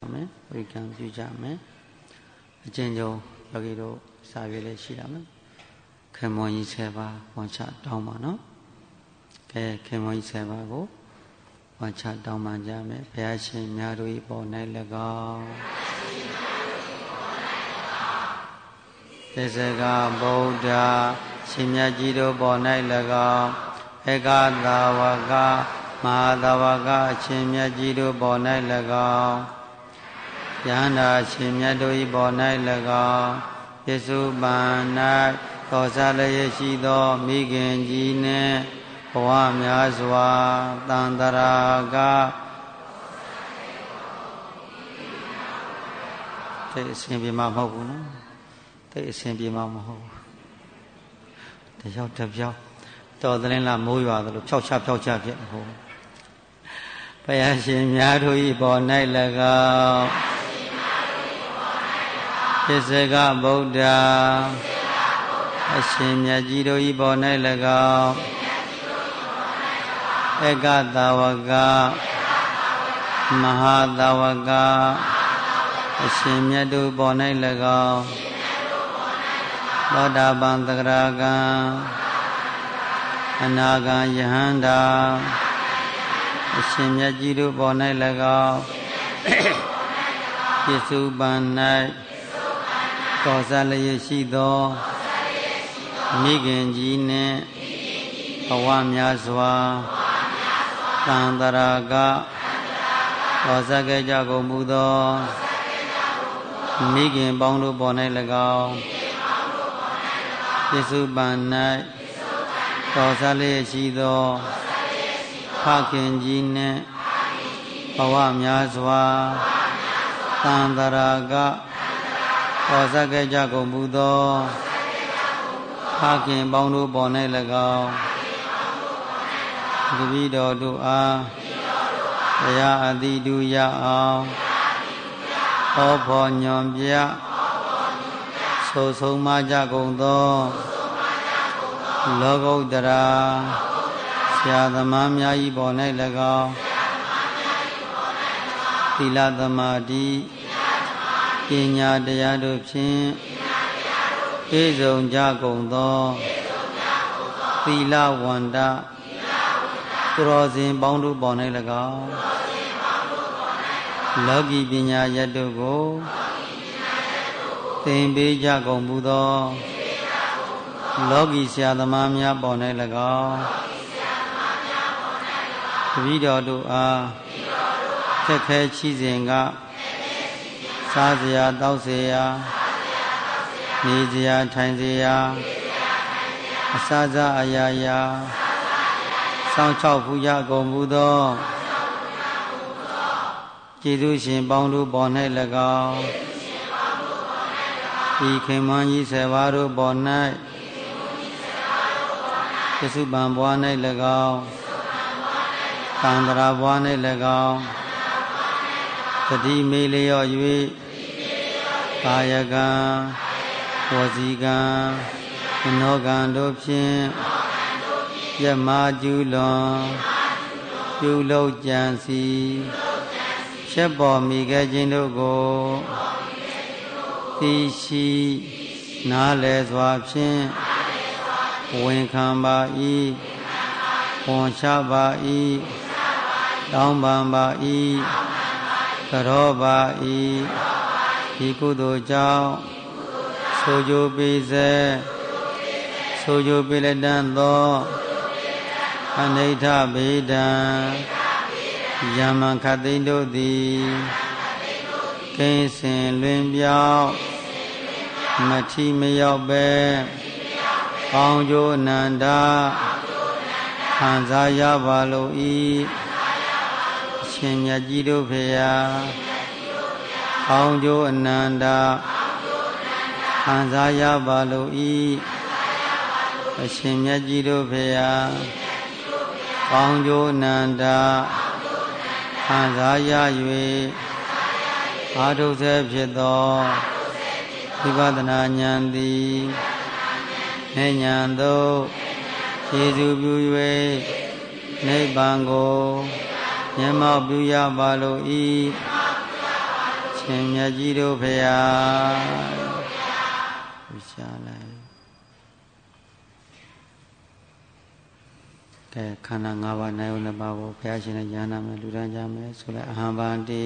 မယ်ဝိကံပြုကြမယ်အကျဉ်းချုပ်ယောဂီတို့စာရွက်လေးရှိရမယ်ခေမွန်ကြီး7ပါးဝန်ချတောင်းပါနော်ကဲခေမွန်ကြီး7ပါးကိုဝန်ချတောင်းပန်ကြမယ်ဘုရားရှင်များတို့၏ပေါ်၌၎င်းသစ္စကဗုဒ္ဓရှင်မြတ်ကြီးတို့ပေါ်၌၎င်းဧကသာဝကမဟာသာဝကအရှင်မြတ်ကြီးတို့ပေါ်၌၎င်းယန္တာရှင်မြတ်တို့၏ပေါ်၌၎င်းယေစုပန်၌သောဇလျက်ရှိသောမိခင်ကြီးနှင့်ဘဝများစွာတန်တရာကတိတ်အစဉ်ပြေမှာမဟုတ်ဘူးနော်တိတ်အစဉ်ပြေမှာမဟုတ်ဘူးတယောက်တစ်ပြောက်တော်သလင်းလာမိုးရွာသလိုဖြောက်ချဖြစ်ဟုတ်ဘုရားရှင်များတို့၏ပေါ်၌၎င်းသစ္စကဗုဒ္ဓအရှင်မြတ်ကြီးတို့၏ပေါ်၌၎င်းဧကသာဝကမဟာသာဝကအရှင်မြတ်တို့ပေါ်၌၎င်းသောတာပန်သဂရကံအနာဂံယဟန္တာအရှင်မြတ်ကြီးတို့ပေါ်၌၎င်းယေစုပန်၌သောဇလျက်ရှိသောမိခင်ကြီးနှင့်ဘဝများစွာတန်တရာကသောဇကကြကုန်မူသောမိခင်ပေါင်းတို့ပေါ်၌၎င်းယေစုပန်၌သောဇလျက်ရှိသောဖခင်ကြီးနှင့်ဘဝများစွာတန်တရာကသောဇကကြကုန်မူသောဖခင်ပေါင်းတို့ပေါ်၌၎င်းတပည့်တော်တို့အားတရားအတိတုရအောင်ဟောဖို့ညွန်ပြဆိုဆုံးမကြကုန်သောလောကုတ္တရာဆရာသမားများ၏ပေါ်၌၎င်းသီလသမာဓိပညာတရားတို့ဖြင့်ပြည့်စုံကြကုန်သောသီလဝန္တသူတော်စင်ပေါင်းတို့ပေါ်၌၎င်းလောကီပညာရတ်တို့ကိုသင်ပေးကြကုန်မူသောလောကီဆရာသမားများပေါ်၌၎င်းတပည့်တော်တို့အားခက်ခဲချီးစဉ်ကစားစရာတောက်စရာနေစရာထိုင်စရာအစစအရာရာစောင့်ချောက်ဖူးရကုန်မူသောကျေးဇူးရှင်ပေါင်းတို့ပေါ်၌၎င်းဤခင်မန်းကြီး7ပါးတို့ပေါ်၌ယေစုပန်ဘွား၌၎င်းသန္တရာဘွား၌၎င်းတတိမေလျော့၍ကာယကံဝစီကံမနောကံတို့ဖြင့်ယမကျူးလွန်ပြုလုပ်ကြံစီဖြစ်ပေါ်မိခဲ့ခြင်းတို့ကိုသိရှိနားလည်စွာဖြင့်ဝန်ခံပါ၏ဝန်ချပါ၏တောင်းပန်ပါ၏ကြောပါ၏ဒီကုသိုလ်ကြောင့်ဆိုကြပေစေဆိုကြပေလက်တန်သောအနိဋ္ဌဗေဒံယမံခတ်သိမ်းတို့သည်ကိဉ္စင်လွင်ပြောင်းမထီမရောက်ပဲကောင်းကျိုးအနန္တခံစားရပါလို့ဤရှင်မြတ်ကြီးတို့ဖေယာကောင်းကျိုးအနန္တခံစားရပါလို့ဤအရှင်မြတ်ကြီးတို့ဖေယာကောင်းကျိုးအနန္တခံစားရ၍အာထုဆဲဖြစ်သောဝိပဿနာဉာဏ်သည်ဉာဏ်သို့ကျေစုပြု၍နိဗ္ဗာန်ကိုမျက်မှောက်ပြုရပါလို့ဤရှင်မြတ်ကြီးတို့ဖရာရှားလိုက်ကဲခန္ဓာ၅ပါးနိုင်ုံနှစ်ပါးကိုဘုရားရှင်နဲ့ဉာဏ်နာမယ်လူတန်းကြမယ်ဆိုလဲအဟံဗန္တိ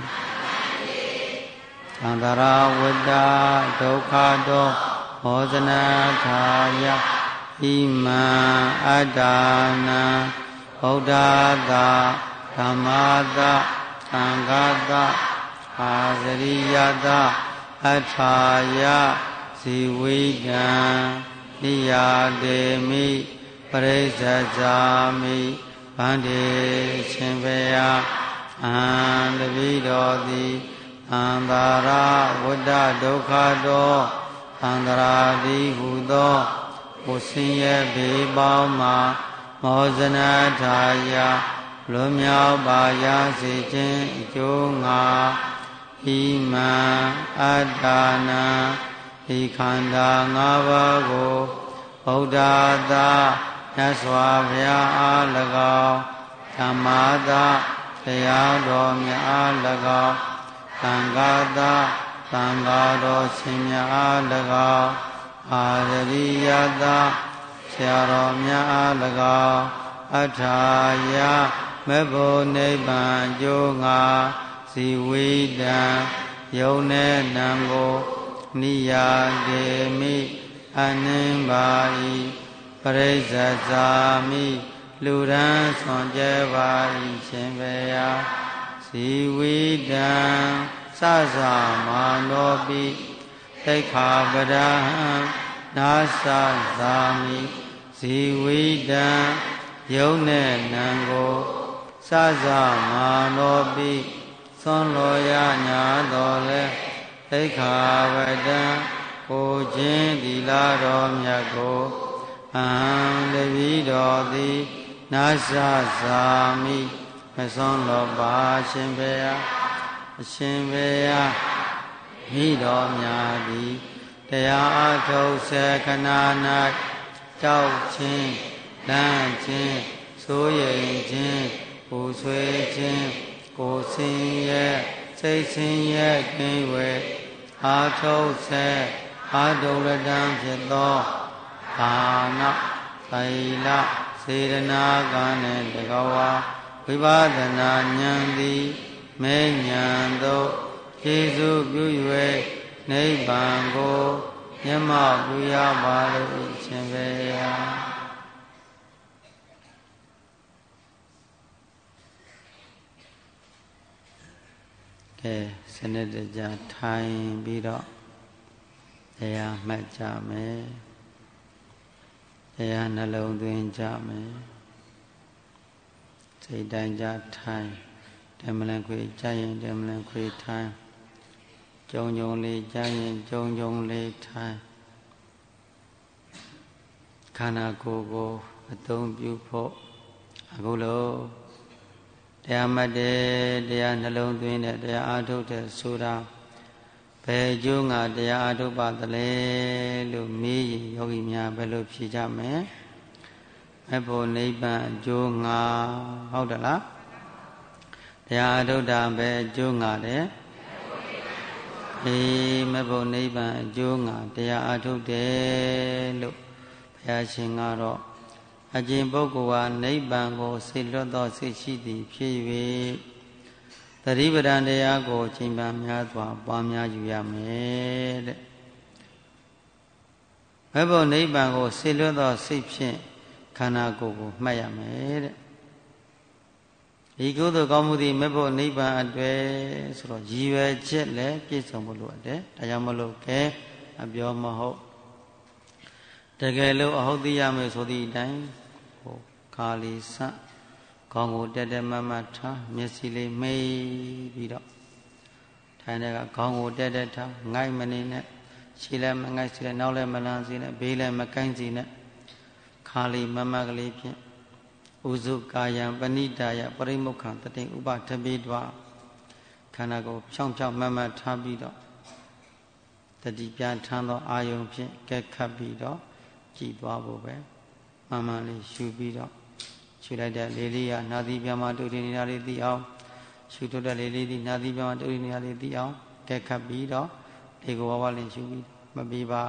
သံဃာဝတ္တဒုက္ခတောမောဇနာထာယဣမံအတ္တနာဗုဒ္ဓသာဓမ္မသာသံဃာသာအာဇရိယသာအထာယဇီဝိတံနိယာတေမိပရိစ္ဆဇာမိဗန္တိရှင်ဘုရားအဟံတပိတော်သည်သံဃာရဝတ္တဒုက္ခတောသံဃာတိဟုသောကိုဆင်းရဲဘေးပေါင်းမှာမောဇနာထာယလွန်မြောက်ပါရစေခြင်းအကျိုးငါဣမံအတ္တနာဤခန္ဓာ၅ပါးကိုဗုဒ္ဓသာမြတ်စွာဘုရားအား၎င်းဓမ္မသာတရားတော်မြတ်အား၎င်းသံဃာသာသံဃာတော်ရှင်မြတ်အား၎င်းအာရရိယသာဆရာတော်မြတ်အား၎င်းအထာယမေဖို့နိဗ္ဗာန်ကျိုးငါဇီဝိတံယုံနဲ့နံကိုနိယာကေမိအနှင်းပါ၏ပရိစ္ဆဇာမိလူရန်ဆွန်ကြဲပါ၏ရှင်ဘုရားဇီဝိတံသဇာမာနောပိသိက္ခာပဒံနာသဇာမိဇီဝိတံယုံနဲ့နံကိုသဇာမာနောပိသွန်လောရညာတော်လဲသိက္ခာပဒံကိုခြင်းသီလတော်မြတ်ကိုအဟံတပိတော်သည်နာသဇာမိမသွန်လောပါရှင်ဘုရားအရှင်ဘုရားမိတော်များသည်တရားအထုတ်စေခဏ၌ကြောက်ခြင်းလန့်ခြင်းစိုးရိမ်ခြင်းပူဆွေးခြင်းကိုယ်ဆင်းရဲစိတ်ဆင်းရဲကင်းဝေအာထုတ်စေအာဒုရတံဖြစ်သောဘာနာသီလစေရနာကံနှင့်တကဝါဝိပဿနာဉာဏ်သည်မေဉာဏ်သို့ကျေစုပြု၍နိဗ္ဗာန်ကိုမျက်မှောက်ပြုရပါလို့ရှင်ဘုရားကဲစနစ်တကျထိုင်ပြီးတော့တရားမှတ်ကြမယ်တရားနှလုံးသွင်းကြမယ်စိတ်တိုင်းကြထိုင်ဓမ္မလန်ခွေကြရင်ဓမ္မလန်ခွေထိုင်ကြုံကြုံလေးကြရင်ကြုံကြုံလေးထိုင်ခန္ဓာကိုယ်ကိုအသုံးပြုဖို့အခုလို့တရားမှတ်တယ်တရားနှလုံးသွင်းတယ်တရားအားထုတ်တယ်ဆိုတာဘယ်ကျိုးငါတရားအားထုတ်ပါသလဲလို့မေးရင်ယောဂီများဘယ်လိုဖြေကြမလဲမဲ့ဖို့နိဗ္ဗာန်အကျိုးငါဟုတ်တယ်လားတရားအားထုတ်တာပဲအကျိုးငါတယ်မဲ့ဖို့နိဗ္ဗာန်အကျိုးငါတရားအားထုတ်တယ်လို့ဘုရားရှင်ကတော့အကျင့်ပုဂ္ဂိုလ်ဟာနိဗ္ဗာန်ကိုစိတ်လွတ်သောစိတ်ရှိသည်ဖြစ်၍သတိပဋ္ဌာန်တရားကိုချိန်ပန်များစွာပွားများယူရမယ်တဲ့ဘယ်ဖို့နိဗ္ဗာန်ကိုစိတ်လွတ်သောစိတ်ဖြင့်ခန္ဓာကိုယ်ကိုမှတ်ရမယ်တဲ့ဒီကုသိုလ်ကောင်းမှုသည်မဲ့ဖို့နိဗ္ဗာန်အတွေ့ဆိုတော့ရည်ရွယ်ချက်လည်းပြည့်စုံဖို့လိုအပ်တယ်ဒါကြောင့်မလို့ကဲအပြောမဟုတ်တကယ်လို့အဟုတ်သိရမယ်ဆိုသည့်အတိုင်းဟိုခါလီစခေါင်းကိုတက်တက်မမထားမျက်စိလေးမိတ်ပြီးတော့ထိုင်တဲ့ကခေါင်းကိုတက်တက်ထားငိုက်မနေနဲ့ခြေလည်းမငိုက်စီနဲ့နောက်လည်းမလန်းစီနဲ့ဘေးလည်းမကိုင်းစီနဲ့ခါလီမမကလေးဖြင့်ဥစုကာယံပဏိတာယပရိမုခံတတိဥပထပိတွာခန္ဓာကိုဖြောင်းဖြောင်းမမထားပြီးတော့တတိပြန်ထမ်းသောအာယုံဖြင့်ကဲခတ်ပြီးတော့ကြည်သွားဖို့ပဲမှန်မှန်လေးရှုပြီးတော့ရှုလိုက်တဲ့လေးလေးကနာသီပြမတူတည်နေတာလေးသိအောင်ရှုထုတ်တဲ့လေးလေးဒီနာသီပြမတူတည်နေတာလေးသိအောင်ကဲခတ်ပြီးတော့လေကိုဝဝလေးရှုပြီးမပြီးပါ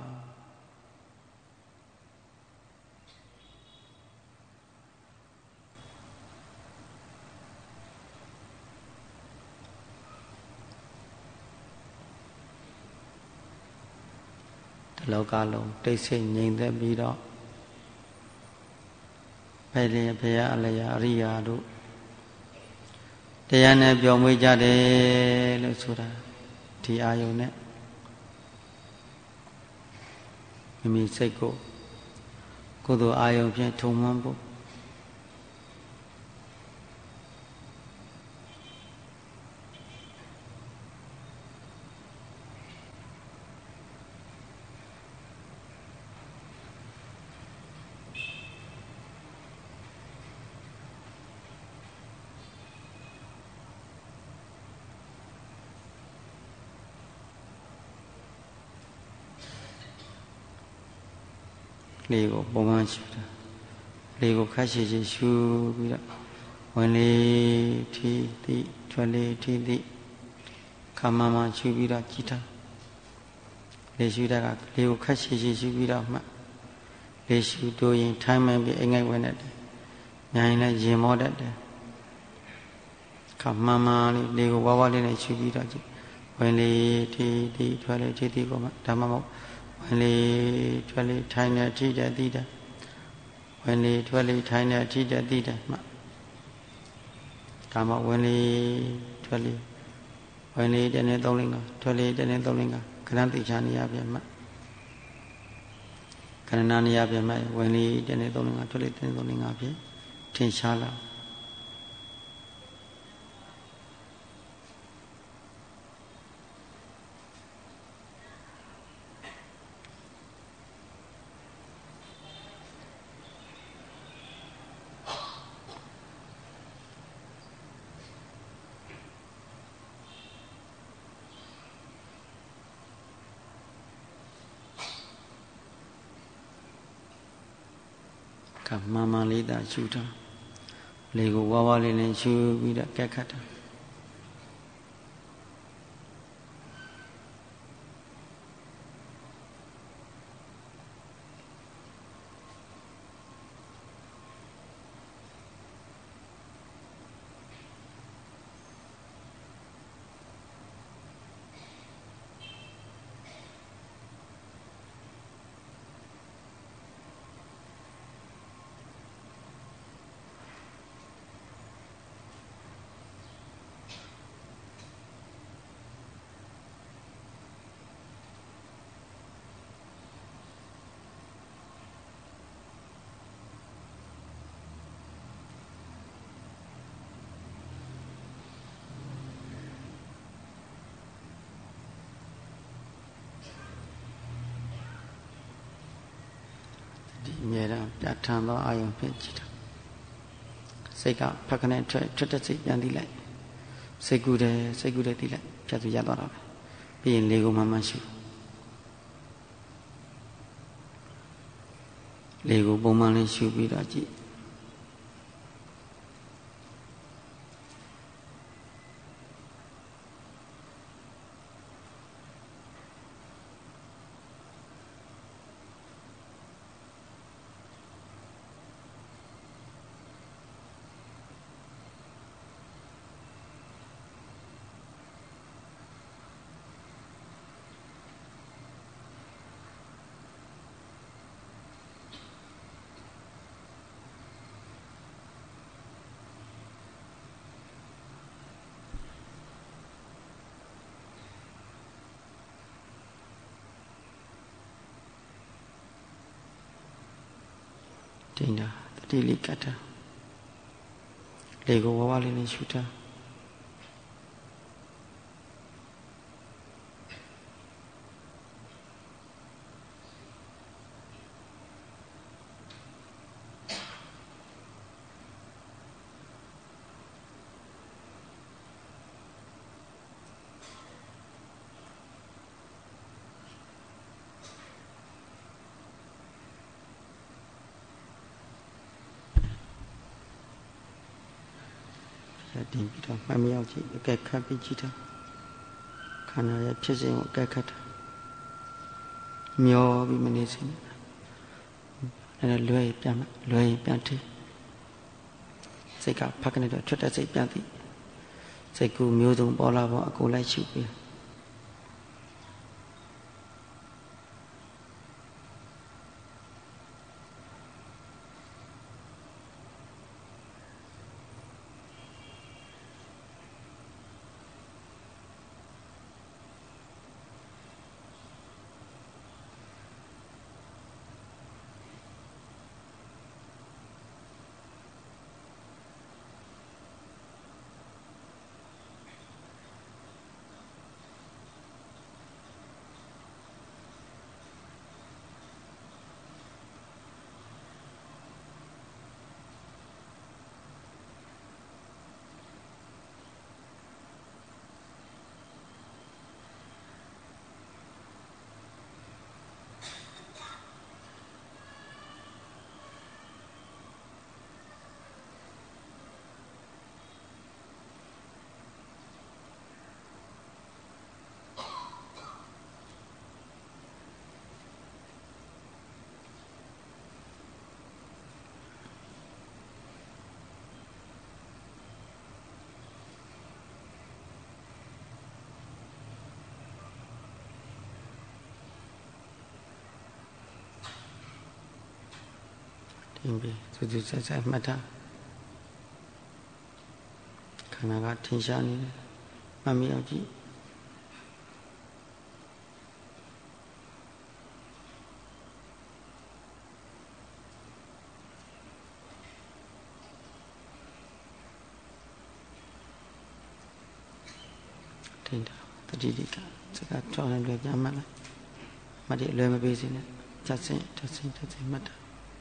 လောကလုံးတိတ်ဆိတ်ငြိမ်သက်ပြီးတော့ဘယ်လျင်ဘုရားအလျာအရိယာတို့တရားနဲ့ပြောမွေးကြတယ်လို့ဆိုတာဒီအာယုန်နဲ့မိမိစိတ်ကိုကုသိုလ်အာယုန်ဖြင့်ထုံမှန်းဖို့လေကိုပုံမှန်ရှုတာလေကိုခက်ရှိရှိရှုပြီးတော့ဝင်လေထီတိထွက်လေထီတိခမမရှုပြီးတော့ကြည်တာလေရှုတာကလေကိုခက်ရှိရှိရှုပြီးတော့မှလေရှုတိုးရင်ထိုင်းမှန်ပြီးအိမ်ငိုက်ဝင်တတ်တယ်ညာရင်လည်းရင်မောတတ်တယ်ခမမလေးလေကိုဝါဝလေးနဲ့ရှုပြီးတော့ကြည်ဝင်လေထီတိထွက်လေထီတိကိုမှဒါမှမဟုတ်ဝင်လေထွက်လေထိုင်နေထိတဲ့သိတယ်ဝင်လေထွက်လေထိုင်နေထိတဲ့သိတယ်မှဒါမှဝင်လေထွက်လေဝင်လေတနေ့3လကထွက်လေတနေ့3လကခဏသိချာနေရပြန်မှခဏနာနေရပြန်မှဝင်လေတနေ့3လကထွက်လေတနေ့3လကဖြစ်ထင်ရှားလာမမလေးတာရှုတာလေကိုဝါဝါလေးနဲ့ရှုပြီးတော့ကက်ခတ်တာအမြဲတမ်းပြဋ္ဌာန်းသောအာယုံဖြစ်ကြည့်တာစိတ်ကဖက်ခနဲ့ထွက်တဲ့စိတ်ပြန်သိလိုက်စိတ်ကူးတယ်သိလိုက်ဖြတ်သူရသွားတာပဲပြီးရင်လေကိုမှမှရှုလေကိုပုံမှန်လေးရှုပြီးတော့ကြည့်တင်တာတတိလေးကတ်တာလေကိုဝါဝလေးနဲ့ရှုတာတင်ပြီးတော့မှတ်မြောက်ကြည့်အကဲခတ်ပြီးကြည့်တာခန္ဓာရဲ့ဖြစ်စဉ်ကိုအကဲခတ်တာမျောပြီးမနေစေနဲ့အဲ့ဒါလွယ်ရင်ပြန်ထိစိတ်ကဖက်ကနေတော့ထွက်တဲ့စိတ်ပြန်သိစိတ်ကူမျိုးစုံပေါ်လာပေါ်အကိုလိုက်ရှုပြီးတင်ပြီးစူးစူးဆက်ဆက်မှတ်ထားခန္ဓာကထင်ရှားနေတယ်မှတ်မိအောင်ကြည့်တင်တာတတိတိကစကားထောင်းလွယ်ပြန်မှတ်လိုက်မတည်လွယ်မပေးစေနဲ့ချက်စင်မှတ်တာ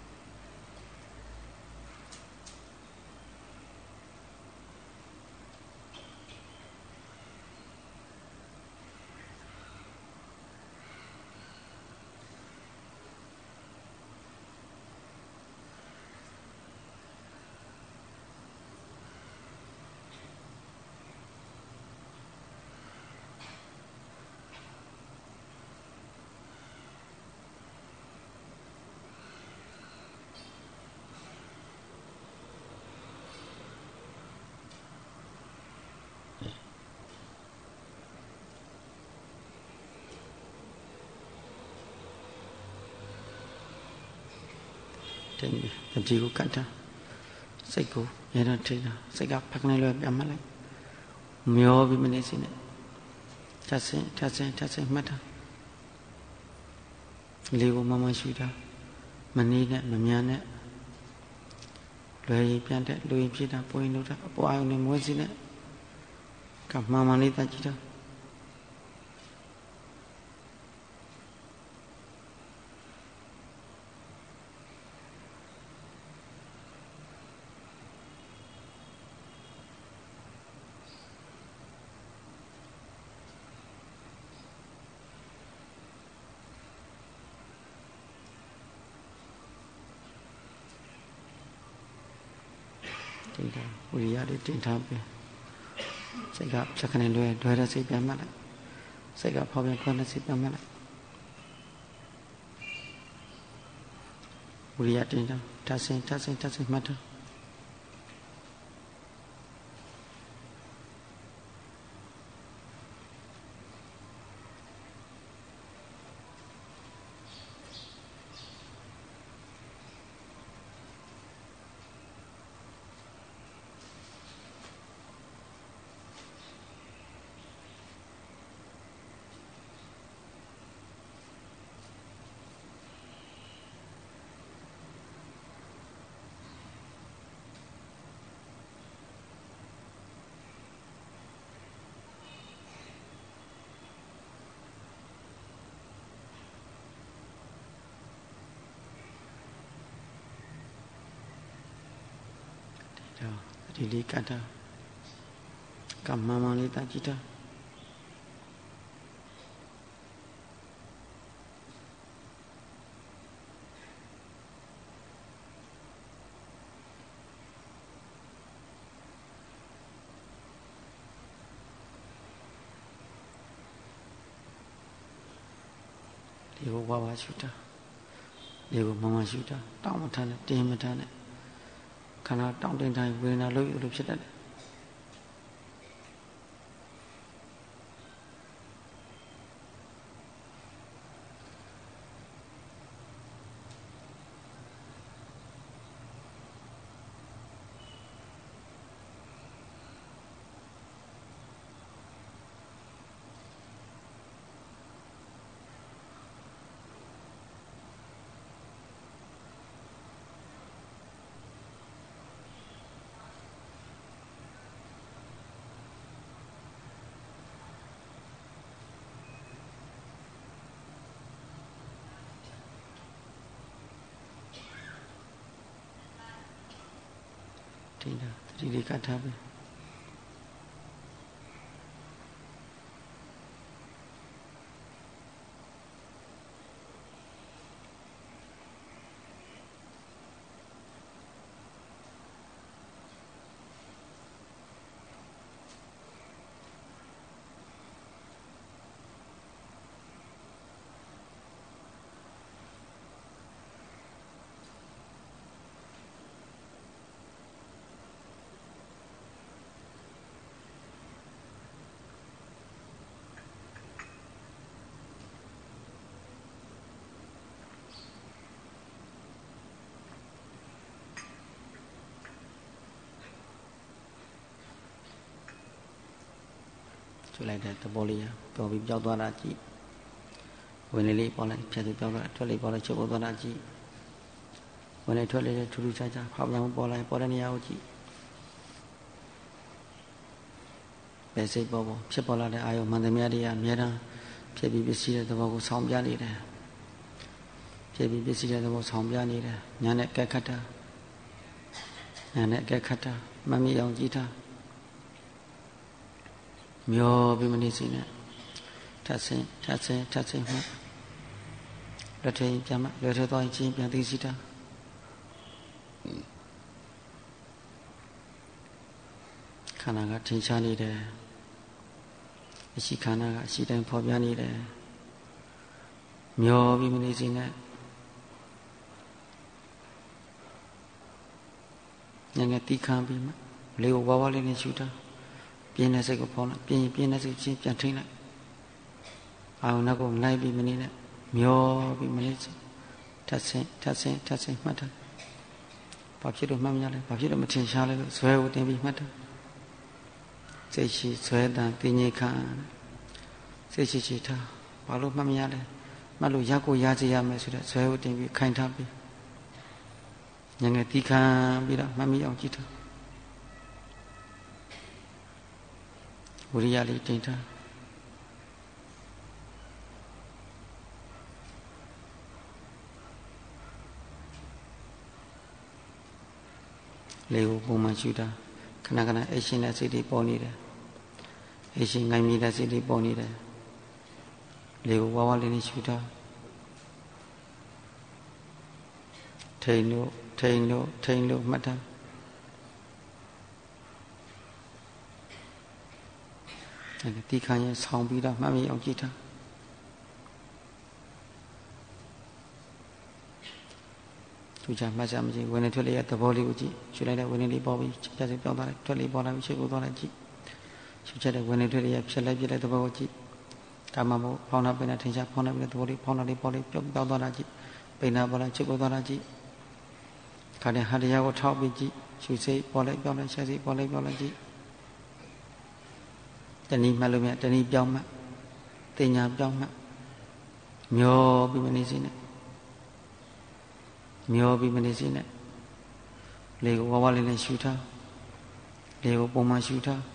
တတိကိုကတ်တာစိတ်ကိုရဲတော့ထိတာစိတ်ကဖက်ကနေလွယ်ပြန်မှတ်လိုက်မျောပြီးမနေစေနဲ့ချက်စင်မှတ်တာလေးကိုမမရှိတာမနေနဲ့မမြန်နဲ့လွယ်ရင်ပြန်တဲ့လူရင်ဖြစ်တာပွင့်လို့တာအပွားအောင်နဲ့မွေးစီနဲ့ကမှန်လေးတတ်ကြည့်တာတင်တာဝိရိယလေးတင်ထားပြီစိတ်ကဖြတ်ခနဲ့လွယ်တဲ့စိတ်ပြန်မှတ်လိုက်စိတ်ကဖောက်ပြန်ခွန်းတဲ့စိတ်ပြန်မှတ်လိုက်ဝိရိယတင်တာထပ်ဆင်မှတ်တာဒီလေးကတ်တာကမ္မမလေးတကြည့်တာဒီကိုဝါဝါရှုတာဒီကိုမမရှုတာတောင်းမထမ်းနဲ့တင်းမထမ်းနဲ့ခန္ဓာတောင်းတင်းတိုင်းဝေဒနာလို့ဖြစ်တတ်တယ်ဒီလေးကထားပဲကျွလိုက်တဲ့သဘောလေးပေါ်ပြီးပြောက်သွားတာကြည့်ဝင်လေးပေါ်လိုက်ဖြတ်ပြီးပြောက်သွားထွက်လေးပေါ်လိုက်ချုပ်သွားတာကြည့်ဝင်လေးထွက်လေးထူးထူးခြားခြားဖောက်ပြန်ပေါ်လိုက်ပေါ်တဲ့နေရာကိုကြည့်ပဲစိတ်ပေါ်ဖြစ်ပေါ်လာတဲ့အာယုမှန်သမျှတွေကအများအားဖြစ်ပြီးပစ္စည်းတဲ့သဘောကိုဆောင်ပြနေတယ်ဖြစ်ပြီးပစ္စည်းတဲ့သဘောဆောင်ပြနေတယ်ညာနဲ့ကက်ခတ်တာညာနဲ့ကက်ခတ်တာမမြင်အောင်ကြည့်တာမျောပြီးမနေစီနဲ့ထပ်ဆင်းမှလက်ထိန်ပြန်မှလက်ထဲသွားချင်းပြန်သိစီတာခန္ဓာကထင်ရှားနေတယ်အရှိခန္ဓာကအရှိတိုင်းဖော်ပြနေတယ်မျောပြီးမနေစီနဲ့ငငယ်တီးခမ်းပြီးမှလေကိုဝါဝါလေးနဲ့ရှူတာပြင်းတဲ့စိတ်ကိုဖောင်းလိုက်ပြင်းတဲ့စိတ်ချင်းပြန်ထိန်းလိုက်အာရုံနောက်ကိုလိုက်ပြီးမနေနဲ့မျောပြီးမနေစီထပ်ဆင်းမှတ်တာဘာဖြစ်လို့မှတ်မရလဲဘာဖြစ်လို့မထင်ရှားလဲလို့ဇွဲကိုတင်ပြီးမှတ်တာစိတ်ရှိဇွဲတန်တင်းကြီးခံစိတ်ရှိထားဘာလို့မှတ်မရလဲမှတ်လို့ရကိုရစီရမယ်ဆိုတော့ဇွဲကိုတင်ပြီးခိုင်ထားပြီးငငယ်တီးခံပြီးတော့မှတ်မိအောင်ကြည့်တာဝိရိယလေးတင်ထားလေကိုပုံမှန်ရှုတာခဏခဏအရှင်တဲ့စိတ်တွေပေါ်နေတယ်အရှင်ငိုင်းမိတဲ့စိတ်တွေပေါ်နေတယ်လေကိုဝါဝါလေးနဲ့ရှုတာထိန်လို့မှတ်တာတီခါရင်ဆောင်းပြီးတော့မှတ်မိအောင်ကြည့်တာသူချမှတ်စမ်းမကြည့်ဝင်နေထွက်လေးရဲ့သဘောလေးကိုကြည့်ရှုလိုက်တဲ့ဝင်နေလေးပေါ်ပြီးချက်ချက်ပြောင်းသွားလိုက်ထွက်လေးပေါ်လာပြီးရှုပ်သွားလိုက်ကြည့်ရှုချက်တဲ့ဝင်နေထွက်လေးရဲ့ဖြစ်လိုက်သဘောကိုကြည့်ဒါမှမဟုတ်ဖောင်းနာပိနာထင်ရှားဖောင်းနာပိနာသဘောလေးဖောင်းနာလေးပေါ်လေးပြောင်းသွားတာကြည့်ပိနာပေါ်လိုက်ရှုပ်သွားတာကြည့်ခါတဲ့ဟာတရားကိုထောက်ပြီးကြည့်ရှုစိတ်ပေါ်လိုက်ပြောင်းလိုက်ရှက်စိတ်ပေါ်လိုက်ပြောင်းလိုက်ကြည့်တဏှိမှတ်လို့မြတ်တဏှိပြောင်းမှတ်တင်ညာပြောင်းမှတ်မျောပြီးမနေစီနဲ့လေကိုဝါဝါလေးနဲ့ရှူထားလေကိုပုံမှန်ရှူထား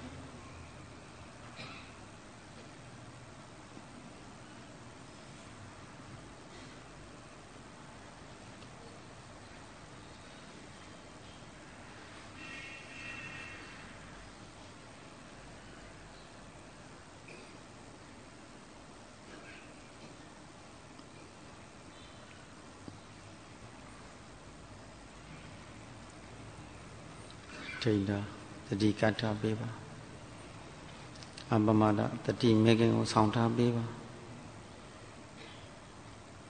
ထိန်တာတတိကထားပေးပါအပမဒတတိမေခင်ကိုဆောင်ထားပေးပါ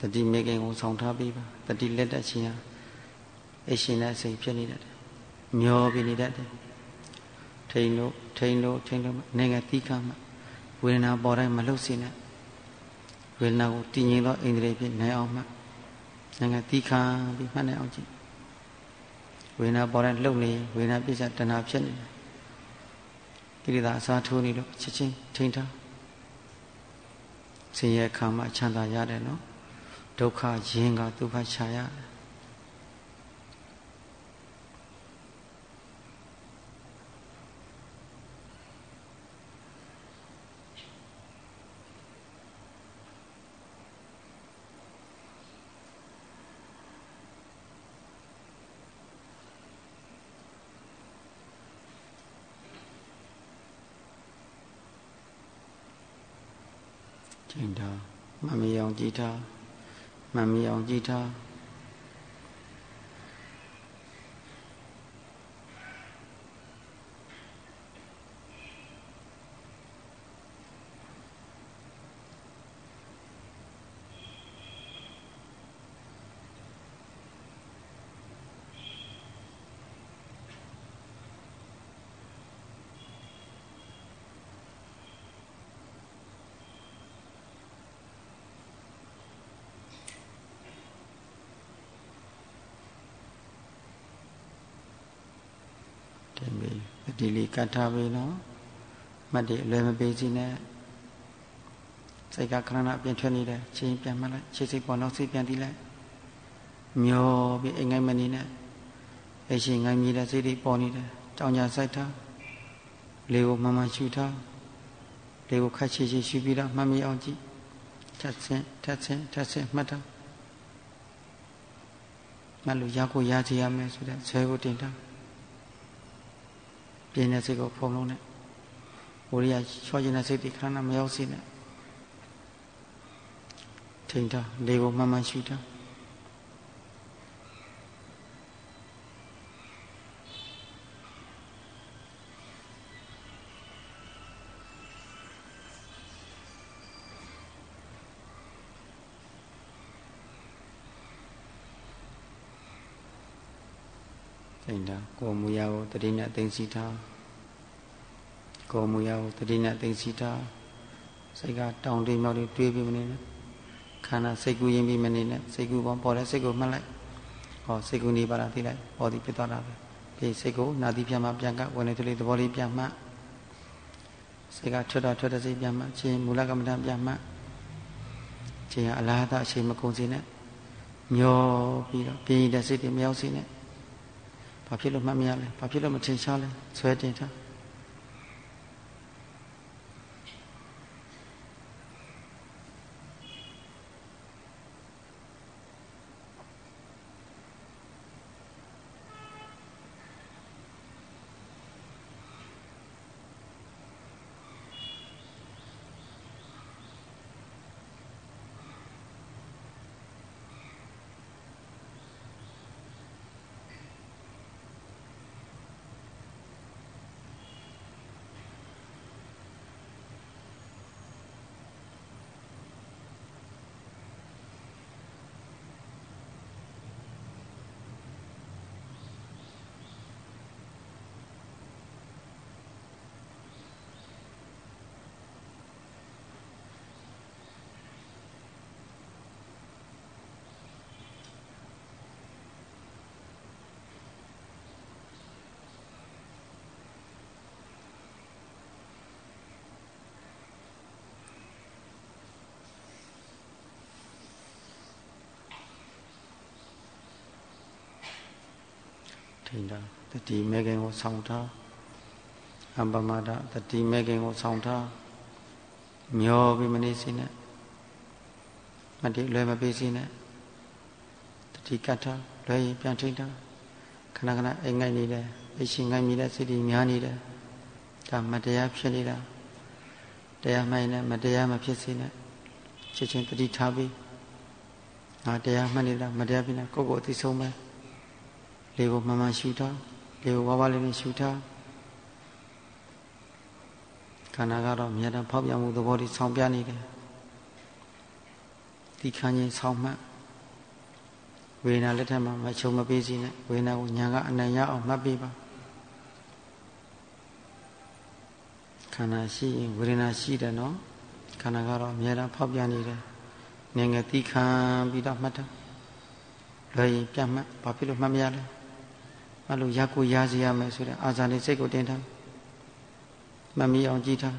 တိမေခင်ကိုဆောင်ထားပြီးပါတတိလက်တက်ခြင်းဟာအရှင်နဲ့စိတ်ဖြစ်နေတတ်တယ်မျောပြီးနေတတ်တယ်ထိန်လို့နေငယ်တိခါမှဝေဒနာပေါ်တိုင်းမလှုပ်စေနဲ့ဝေဒနာကိုတည်ငြိမ်သောဣန္ဒြေဖြင့်နိုင်အောင်မှနေငယ်တိခါပြီးမှတ်နိုင်အောင်ကြည့်ဝေဒနာပေါ်တိုင်းလှုပ်နေဝေဒနာပြစ္ဆတဏှာဖြစ်နေတယ်ကိလေသာအစားထိုးနေလို့ချက်ချင်းထိန်ထားဆင်းရဲခံမှချမ်းသာရတယ်နော်ဒုက္ခရင်ကဒုက္ခချရတယ်ချိန်ထားမမီအောင်ကြည်ထားမမီအောင်ကြည်ထားဒီလေးကတ်ထားပြီနော်မှတ်တယ်အလွယ်မပေးစီနဲ့စိတ်ကခဏခဏပြန်ထွက်နေတယ်ချင်းပြန်မှတ်လိုက်ခြေစိတ်ပေါ်နောက်စိတ်ပြန်တီးလိုက်မျောပြီးအိမ်ငိုင်းမနေနဲ့အရှင်ငိုင်းမြည်တဲ့စိတ်တွေပေါ်နေတယ်ကြောင်ညာစိုက်ထားလေကိုမှန်မှန်ရှူထားလေကိုခက်ချေချေရှူပြီးတော့မှတ်မိအောင်ကြည့်ထက်ဆင်းမှတ်ထားမှတ်လို့ရကိုရချရမယ်ဆိုတဲ့ဇွဲကိုတင်ထားပြင်းတဲ့စိတ်ကိုဖုံးလုံးနဲ့ဝိရိယချောကျင်တဲ့စိတ်တွေခဏခဏမရောက်စေနဲ့ထိန်ထားလေကိုမှန်မှန်ရှူထားထိန်ထားကိုယ်မူရကိုတတိနဲ့သိသိထားကိုယ်မူရကိုတတိနဲ့သိသိထားစိတ်ကတောင်းတမြောက်တွေးပြီးမနေနဲ့ခန္ဓာစိတ်ကူးရင်းပြီးမနေနဲ့စိတ်ကူးပေါ်တဲ့စိတ်ကိုမှတ်လိုက်ဟောစိတ်ကူးနေပါလားသိလိုက်ပေါ်သည်ဖြစ်သွားတာပဲဒီစိတ်ကိုနာတိပြန်မှပြန်ကဝင်နေတဲ့သဘောလေးပြန်မှစိတ်ကထွက်တဲ့စိတ်ပြန်မှချင်းမူလကမ္မဋ္ဌာန်းပြန်မှချင်းအလားတူအချိန်မကုန်စေနဲ့မျောပြီးတော့ပြင်းတဲ့စိတ်တွေမရောက်စေနဲ့ဘာဖြစ်လို့မှတ်မရလဲဘာဖြစ်လို့မထင်ရှားလဲဆွဲတင်ထားထိန်ထားတတိမဲခင်ကိုဆောင်ထားအပမဒတတိမဲခင်ကိုဆောင်ထားမျောပြီးမနေစေနဲ့မတိလွယ်မပေးစေနဲ့တတိကတ်ထားလွယ်ရင်ပြန်ထိန်ထားခဏခဏအိမ်ငိုက်နေတယ်အရှင်ငိုက်မိတဲ့စိတ်တွေများနေတယ်ဒါမတရားဖြစ်နေတာတရားမှန်နဲ့မတရားမဖြစ်စေနဲ့ချက်ချင်းတတိထားပြီးငါတရားမှန်နေတာမတရားဖြစ်နေကိုယ့်ကိုယ်အသိဆုံးပဲလေကိုမှန်မှန်ရှူထားလေကိုဝါဝါလေးလေးရှူထားခန္ဓာကတော့အများတန်းဖောက်ပြန်မှုသဘောတွေဆောင်ပြနေတယ်ဒီတိခန်းချင်းဆောင်းမှတ်ဝေဒနာလက်ထက်မှာမချုံမပေးစီနဲ့ဝေဒနာကိုညာကအနံ့ရအောင်မှတ်ပေးပါခန္ဓာရှိရင်ဝေဒနာရှိတယ်နော်ခန္ဓာကတော့အများအားဖောက်ပြန်နေတယ်ငယ်ငယ်တိခန်းပြီးတော့မှတ်တာလွယ်ရင်ပြန်မှတ်ဘာဖြစ်လို့မှတ်မရလဲမှတ်လို့ရကိုရစီရမယ်ဆိုတဲ့အာဇာနေစိတ်ကိုတင်ထားမှတ်မိအောင်ကြည့်ထား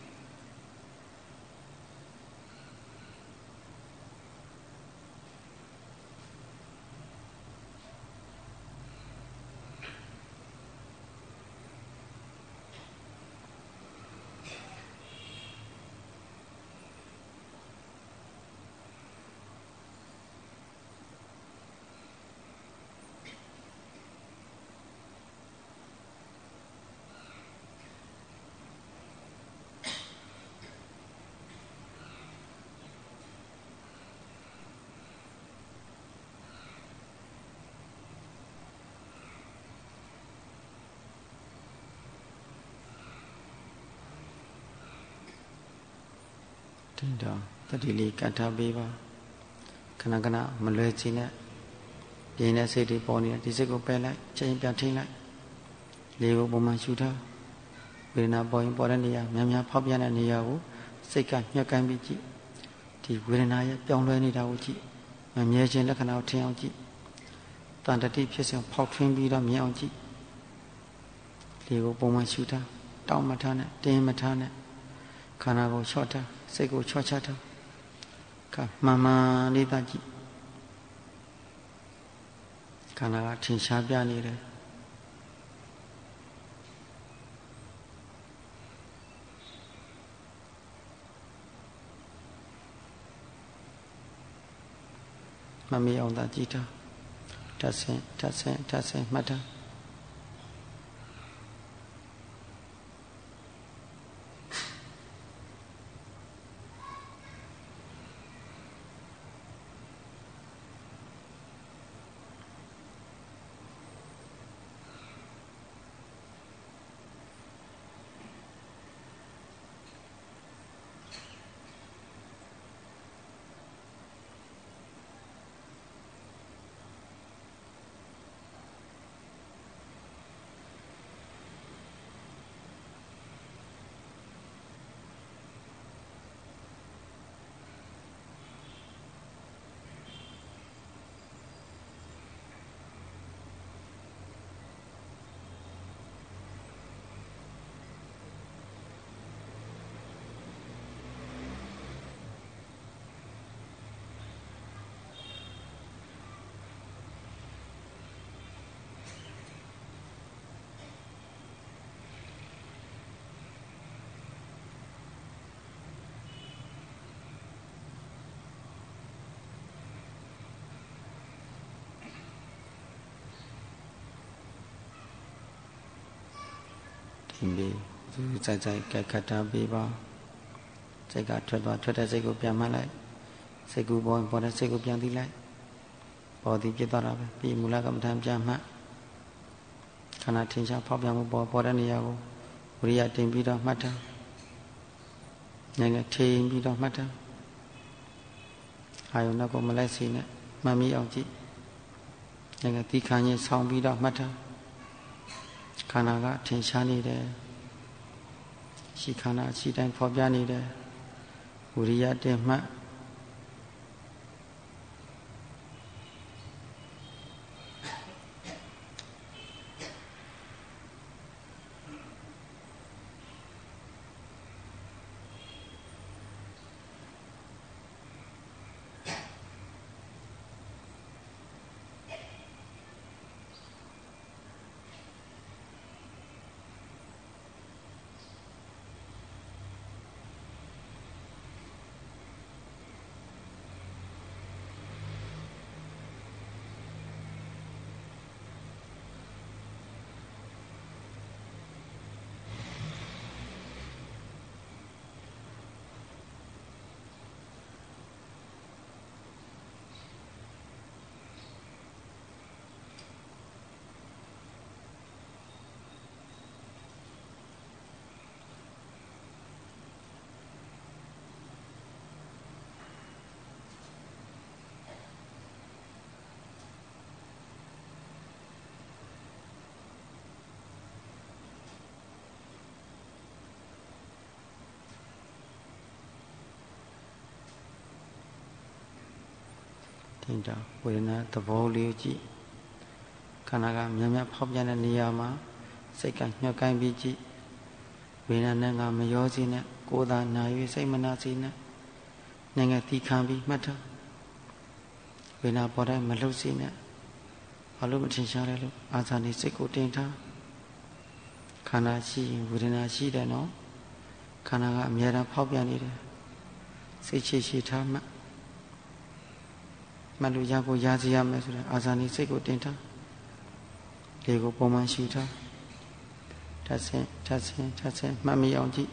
တင်တော့တတိလေးကတ်ထားပေးပါခဏခဏမလွယ်ချင်နဲ့ပြင်းတဲ့စိတ်တွေပေါ်နေတဲ့ဒီစိတ်ကိုပယ်လိုက်ချိန်ပြန်ထိလိုက်လေးကိုပုံမှန်ရှုထားဝေဒနာပေါ်ရင်ပေါ်တဲ့နေရာများများဖောက်ပြန်တဲ့နေရာကိုစိတ်ကညှက်ကိုင်းပြီးကြည့်ဒီဝေဒနာရဲ့ပြောင်းလဲနေတာကိုကြည့်မမြဲခြင်းလက္ခဏာကိုထင်အောင်ကြည့်တန်တတိဖြစ်စဉ်ဖောက်ထွင်းပြီးတော့မြင်အောင်ကြည့်လေးကိုပုံမှန်ရှုထားတောင်းမထားနဲ့တင်းမထားနဲ့ခန္ဓာကိုချော့ထားစိတ်ကိုချော့ချထားကမှန်မှန်လေးသာကြည့်ခန္ဓာကထင်ရှားပြနေတယ်မမေ့အောင်သာကြည့်ထားထပ်ဆင်းထပ်ဆင်းထပ်ဆင်းမှတ်ထားဒီလေးသူစိုက်စိုက်ကက်ခတ်ထားပေးပါစိတ်ကထွက်သွားထွက်တဲ့စိတ်ကိုပြန်မှတ်လိုက်စိတ်ကူပေါ်တဲ့စိတ်ကိုပြန်သိလိုက်ပေါ်သည်ဖြစ်သွားတာပဲပြီးမူလကမ္မဋ္ဌာန်းပြန်မှတ်ခန္ဓာထင်ရှားဖောက်ပြန်မှုပေါ်တဲ့နေရာကိုဝိရိယတင်ပြီးတော့မှတ်ထားငယ်ငယ်ထိန်ပြီးတော့မှတ်ထားအာယုန်ကိုမလိုက်စေနဲ့မှတ်မိအောင်ကြည့်ငယ်ငယ်သီခါချင်းဆောင်းပြီးတော့မှတ်ထားခန္ဓာကထင်ရှားနေတယ်ရှိခန္ဓာရှိတိုင်းဖော်ပြနေတယ်ဝိရိယတင်မှတ်တင်တာဝေဒနာသဘောလေးကြည့်ခန္ဓာကမြတ်မြတ်ဖောက်ပြန်တဲ့နေရာမှာစိတ်ကညှော့ကိုင်းပြီးကြည့်ဝေဒနာနဲ့ကမရောစေနဲ့ကိုယ်သာနာ၍စိတ်မနာစေနဲ့နိုင်ငံတီခံပြီးမှတ်ထားဝေဒနာပေါ်တိုင်းမလှုပ်စေနဲ့ဘာလို့မထင်ရှားလဲလို့အာဇာနေစိတ်ကိုတင်ထားခန္ဓာရှိရင်ဝေဒနာရှိတယ်နော်ခန္ဓာကအမြဲတမ်းဖောက်ပြန်နေတယ်စိတ်ရှိထားမှတ်လို့ရဖို့ရစီရမယ်ဆိုတဲ့အာဇာနေစိတ်ကိုတင်ထားလေကိုပုံမှန်ရှုထားထပ်ဆင်းမှတ်မိအောင်ကြည့်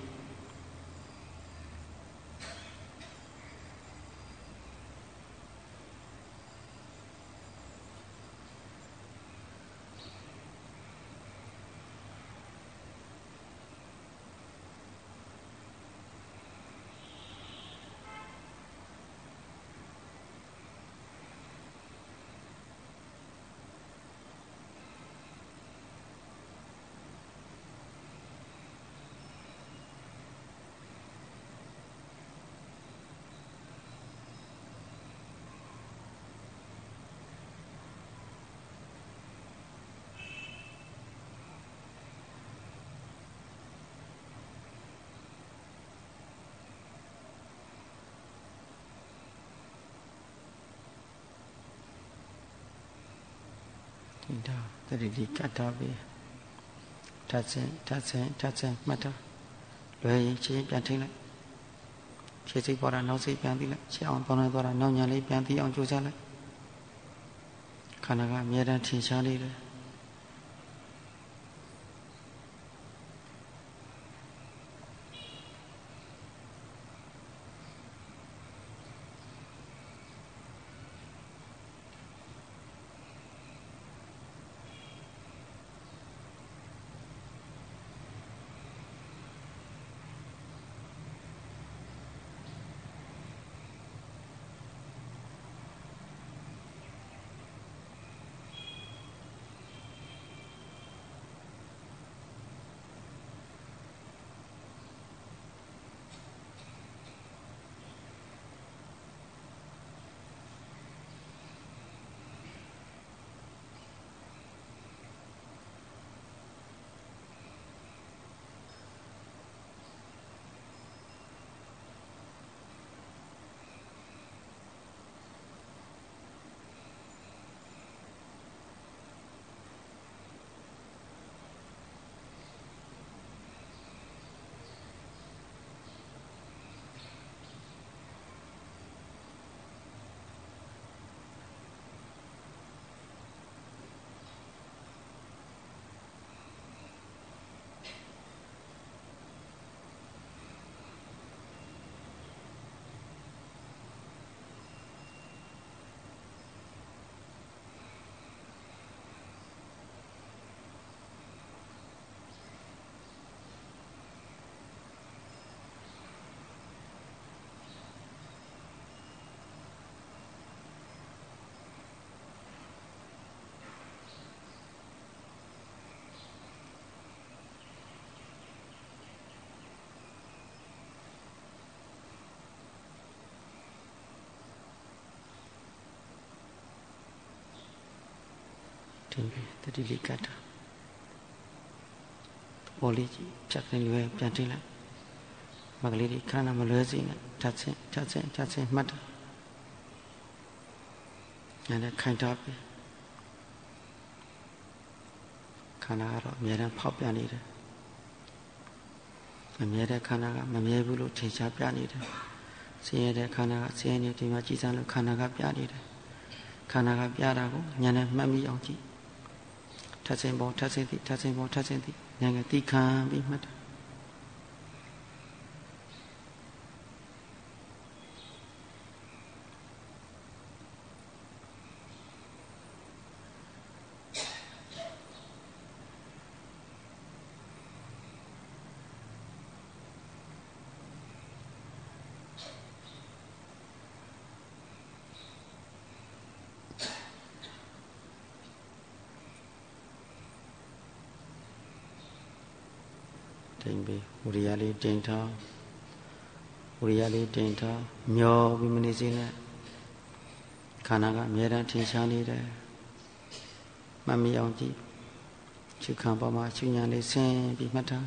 ဒါတတိလေးကတ်ထားပြီးထပ်ဆင်းမှတ်ထားလွယ်ရင်ချင်းပြန်ထိလိုက်ခြေစိတ်ပေါ်တာနောက်စိတ်ပြန်သိလိုက်ခြေအောင်ပေါင်းလိုက်သွားတာနောက်ညာလေးပြန်သိအောင်ကြိုးစားလိုက်ခန္ဓာကအမြဲတမ်းထင်ရှားနေတယ်တတိလေးကတ်ထားပေါ်လေးကြီးဖြတ်ကလေးလွယ်ပြန်ထိလိုက်မကလေးတွေခန္ဓာမလွဲစေနဲ့ထပ်ဆင်းမှတ်တာညာနဲ့ခိုင်ထားပြီခန္ဓာကတော့အမြဲတမ်းဖောက်ပြန်နေတယ်မမြဲတဲ့ခန္ဓာကမမြဲဘူးလို့ထင်ရှားပြနေတယ်ဆင်းရဲတဲ့ခန္ဓာကဆင်းရဲနေဒီမှာကြည်စမ်းလို့ခန္ဓာကပြနေတယ်ခန္ဓာကပြတာကိုညာနဲ့မှတ်မိအောင်ကြည့်ထပ်ဆင်းပေါ်ထပ်ဆင်းသည်ညာကတိခံပြီးမှတ်တာတင်ပြီးဝိရိယလေးတင်ထားမျောပြီးမနေစေနဲ့ခန္ဓာကအမြဲတမ်းထင်ရှားနေတယ်မှတ်မိအောင်ကြည့်ရှုခံပေါ်မှာရှုဉာဏ်လေးဆင်းပြီးမှတ်ထား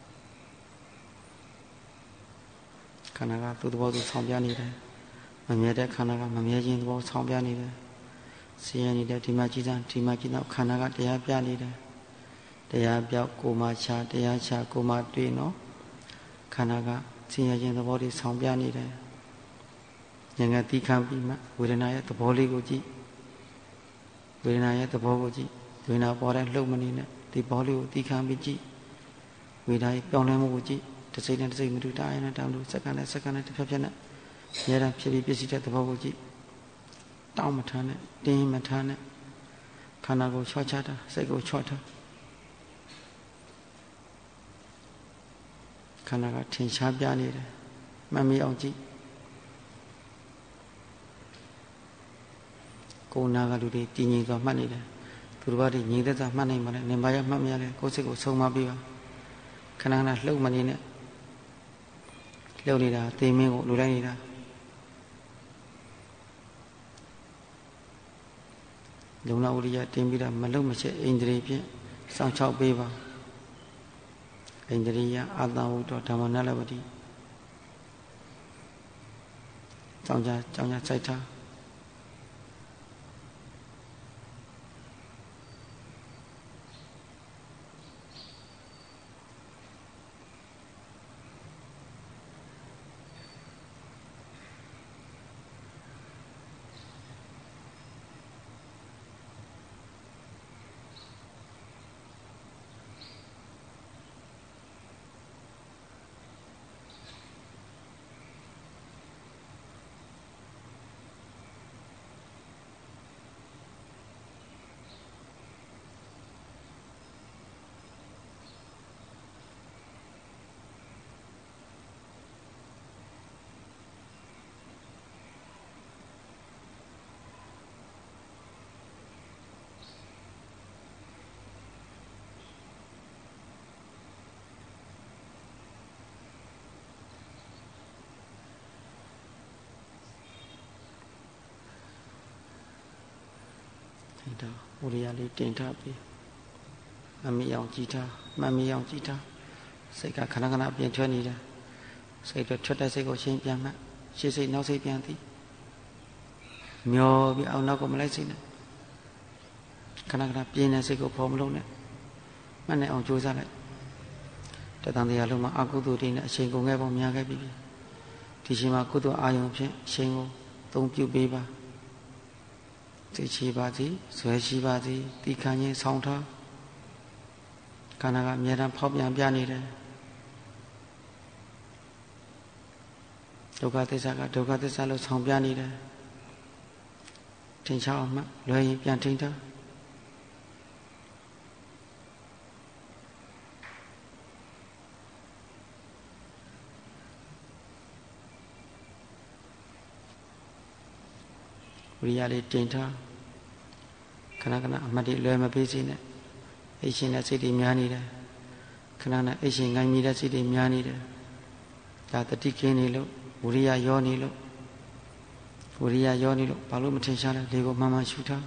ခန္ဓာကသူ့သဘောသူဆောင်ပြနေတယ်မမြဲတဲ့ခန္ဓာကမမြဲခြင်းသဘောဆောင်ပြနေတယ်ဆင်းရဲနေတဲ့ဒီမှာကြည်စမ်းဒီမှာကြည်တော့ခန္ဓာကတရားပြနေတယ်တရားပြောက်ကိုမှချတရားချကိုမှတွေ့နော်ခန္ဓာကဆင်းရဲခြင်းသဘောတွေဆောင်ပြနေတယ်ဉာဏ်ကသိခံပြီးမှဝေဒနာရဲ့သဘောလေးကိုကြည့်ဝေဒနာရဲ့သဘောကိုကြည့်ဝေဒနာပေါ်တဲ့လှုပ်မနေနဲ့ဒီဘောလေးကိုသိခံပြီးကြည့်ဝေဒနာရဲ့ပြောင်းလဲမှုကိုကြည့်တစ်စိတ်နဲ့တစ်စိတ်မတူတာရနဲ့တောင်းလို့စက္ကန့်နဲ့စက္ကန့်နဲ့တစ်ဖြတ်ဖြတ်နဲ့ဉာဏ်ဖြစ်ပြီးပြည့်စုံတဲ့သဘောကိုကြည့်တောင်းမထားနဲ့တင်းမထားနဲ့ခန္ဓာကိုချော့ချတာစိတ်ကိုချော့ထားခန္ဓာကထင်ရှားပြနေတယ်မှတ်မိအောင်ကြည့်ကိုယ်နာကလူတွေတည်ငြိမ်စွာမှတ်နေတယ်သူတို့ဘာတွေငြိမ်သက်စွာမှတ်နိုင်မှလည်းနေပါရမှတ်မရလဲကိုယ်စိတ်ကိုဆုံးမပြီးပါခဏခဏလှုပ်မနေနဲ့လှုပ်နေတာသိမင်းကိုလူလိုက်နေတာလုံလဝရိယတင်ပြီးတော့မလုံမချက်ဣန္ဒြေဖြင့်စောင့်ချောက်ပေးပါဣန္ဒြေယအာတဝုတ္တဓမ္မနလဝတိကြောင်းကြစိုက်ထားဝရိယလေးတင်ထားပြီးမမီအောင်ကြည်ထားမမီအောင်ကြည်ထားစိတ်ကခဏခဏအပြင်ထွက်နေတယ်စိတ်ထွက်တဲ့စိတ်ကိုရှင်းပြန်မှရှေ့စိတ်နောက်စိတ်ပြန်သိမျောပြီးအောင်နောက်ကမလိုက်စိတ်နဲ့ခဏခဏပြင်းတဲ့စိတ်ကိုဖော်မလို့နဲ့မှတ်နေအောင်ကြိုးစားလိုက်တသံတရားလုံးမှာအကုသိုလ်တွေနဲ့အချိန်ကုန်ခဲ့ပုံများခဲ့ပြီဒီချိန်မှာကုသိုလ်အာယုံဖြင့်အချိန်ကိုသုံးပြုပေးပါသိချပါစေဇွဲရှိပါစေတိခံခြင်းဆောင်းထားခန္ဓာကအမြဲတမ်းဖောက်ပြန်ပြနေတယ်ဒုက္ခသစ္စာကဒုက္ခသစ္စာလို့ဆောင်းပြနေတယ်ထင်ရှားအောင်မှလွယ်ရင်ပြန်ထိန်ထားဝိရိယလေးတင်ထားခဏခဏအမှတ်တွေလွယ်မပေးစေနဲ့အိတ်ရှင်တဲ့စိတ်တွေများနေတယ်ခဏခဏအိတ်ရှင်ငိုင်းမိတဲ့စိတ်တွေများနေတယ်ဒါတတိကင်းနေလို့ဝိရိယရောနေလို့ဘာလို့မထင်ရှားလဲလေကိုမှန်မှန်ရှုထား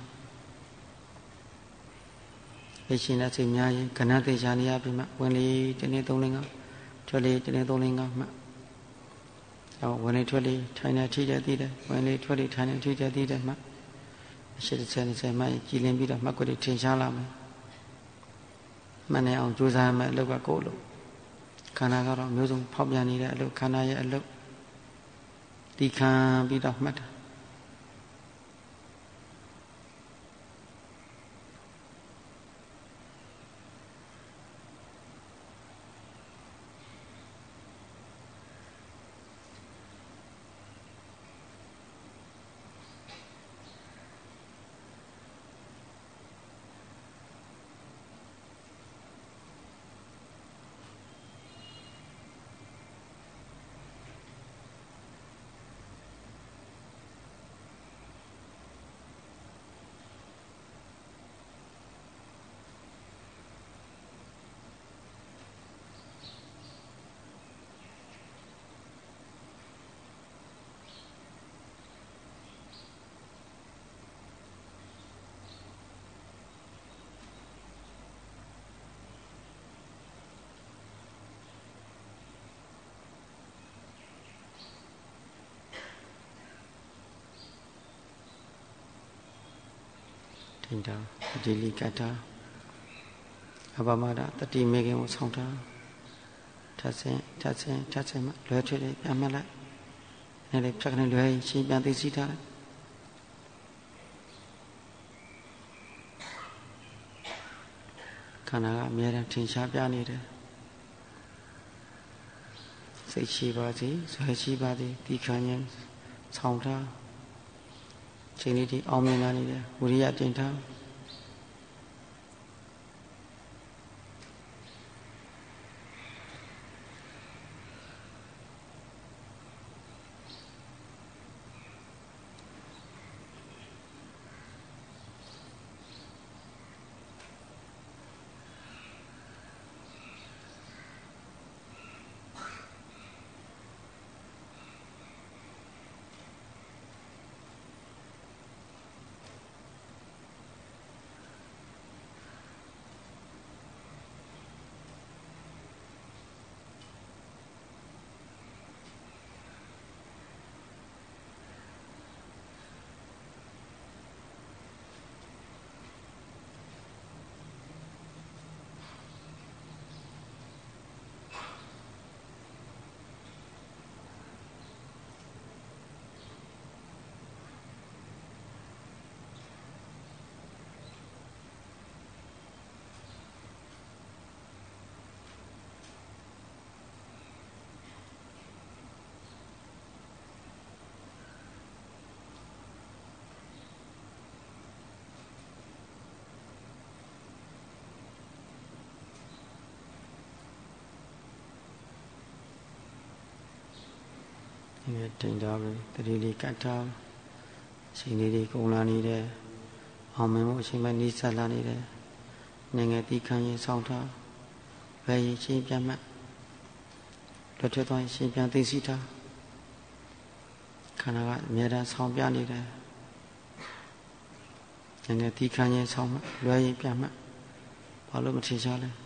အိတ်ရှင်တဲ့စိတ်များရင်ခဏသိချာနေရပြီမှဝင်လေတနေ့3-5ထွက်လေတနေ့3-5မှဝင်လေထွက်လေထိုင်နေထိတယ်သိတယ်ဝင်လေထွက်လေထိုင်နေထိတယ်သိတယ်မှအရှိ20မှကြည်လင်ပြီးတော့မှတ်ကိုယ်ထင်ရှားလာမယ်မှန်နေအောင်ကြိုးစားမယ်အလုပ်ကကိုယ်လို့ခန္ဓာကတော့မျိုးစုံဖောက်ပြန်နေတဲ့အလုပ်ခန္ဓာရဲ့အလုပ်ဒီခံပြီးတော့မှတ်တာထိန်တာဒီလီကတာအပမဒတတိမေခင်ကိုဆောင်းထားထပ်ဆင်းမှလွယ်ထွေလေးပြန်မှတ်လိုက်နည်းလေးဖြတ်ကနေလွယ်ရှင်းပြန်သိသိထားလိုက်ခန္ဓာကအမြဲတမ်းထင်ရှားပြနေတယ်စိတ်ရှိပါစေဇွဲရှိပါစေဒီခံရင်ဆောင်းထားချိန်လေးဒီအောင်မြင်လာနေတယ်ဝိရိယတင်ထားဒီတိန်တော်ပြီတတိလေးကတ်ထားအချိန်လေးတွေကုန်လာနေတယ်အောင်မင်းမှုအချိန်မှနီးစပ်လာနေတယ်နိုင်ငံတိခံရင်ဆောင်းထားဘယ်ရင်ရှင်းပြန်မှလွတ်ထွက်သွားရင်ရှင်းပြန်သိသိထားခန္ဓာကအမြဲတမ်းဆောင်းပြနေတယ်နိုင်ငံတိခံရင်ဆောင်းမှလွယ်ရင်ပြန်မှဘာလို့မထင်ရှားလဲ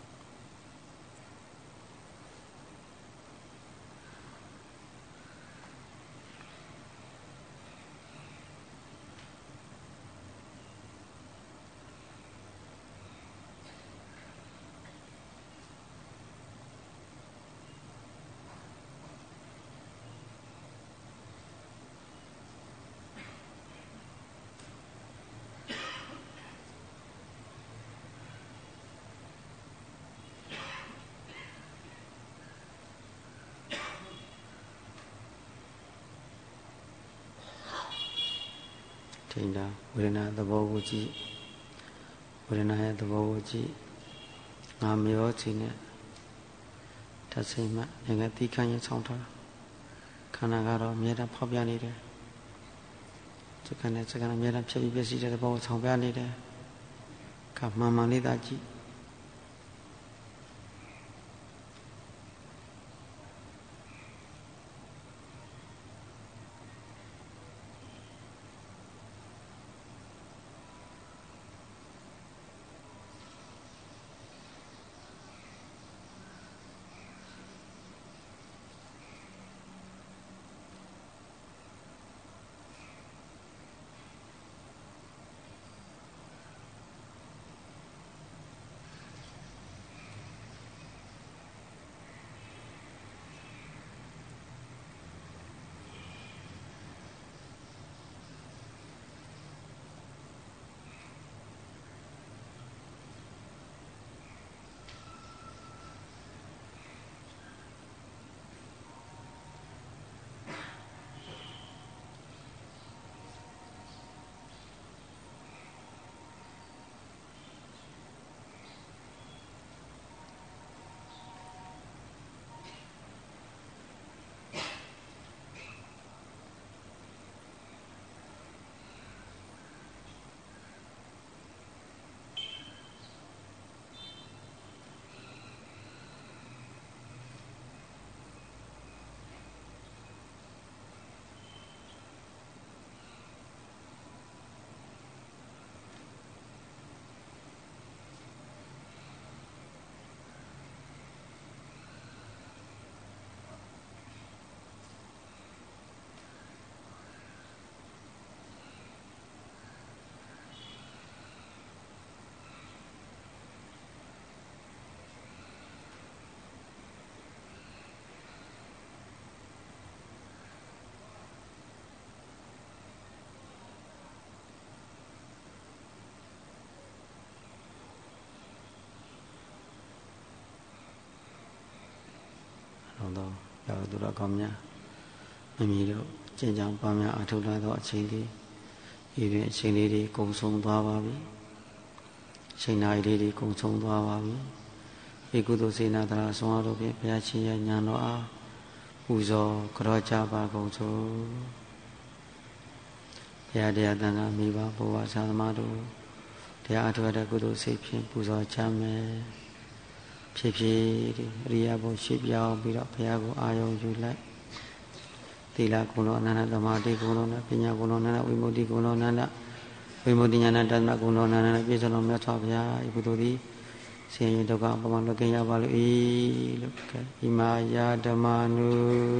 ထိန်တာဝေဒနာသဘောကိုကြည့်ဝေဒနာရဲ့သဘောကိုကြည့်ငါမျောချင်တဲ့တဆိမှနိုင်ငံတိခံရင်ဆောင်းထားခန္ဓာကတော့အမြဲတမ်းဖောက်ပြနေတယ်စက္ကန့်နဲ့စက္ကန့်အမြဲတမ်းဖြစ်ပြီးပြည့်စည်တဲ့သဘောကိုဆောင်းပြနေတယ်ကမှန်မှန်လေးသာကြည့်သောရာသူတော်ကောင်းများမိမိတို့ကျင့်ကြံပွားများအထောက်လာသောအချိန်လေးဤတွင်အချိန်လေးတွေကုန်ဆုံးသွားပါပြီအချိန်နာရီလေးတွေကုန်ဆုံးသွားပါပြီဤကုသိုလ်စေနာတရာဆုံးအားတို့ဖြင့်ဘုရားရှင်ရဲ့ဉာဏ်တော်အားပူဇော်ကြောကြပါကုန်စို့ဘုရားတရားသံဃာမိဘဘုရားသာသမာတို့တရားအထောက်တဲ့ကုသိုလ်စိတ်ဖြင့်ပူဇော်ကြမယ်ဖြစ်ဖြစ်အရိယာဘုရှိပြောင်းပြီးတော့ဘုရားကိုအာရုံယူလိုက်သီလကုံတော်အနန္တသမာဓိကုံတော်နဲ့ပညာကုံတော်နဲ့ဝိမု ക്തി ကုံတော်နဲ့ဝိမု ക്തി ဉာဏ်တဏ္ဍကုံတော်နဲ့ပြည့်စုံတော်မြတ်စွာဘုရားဤကုသိုလ်သည်ဆင်းရဲဒုက္ခပမလွတ်ကင်းရပါလို့ဤလို့ကဲဣမာယာဓမ္မနု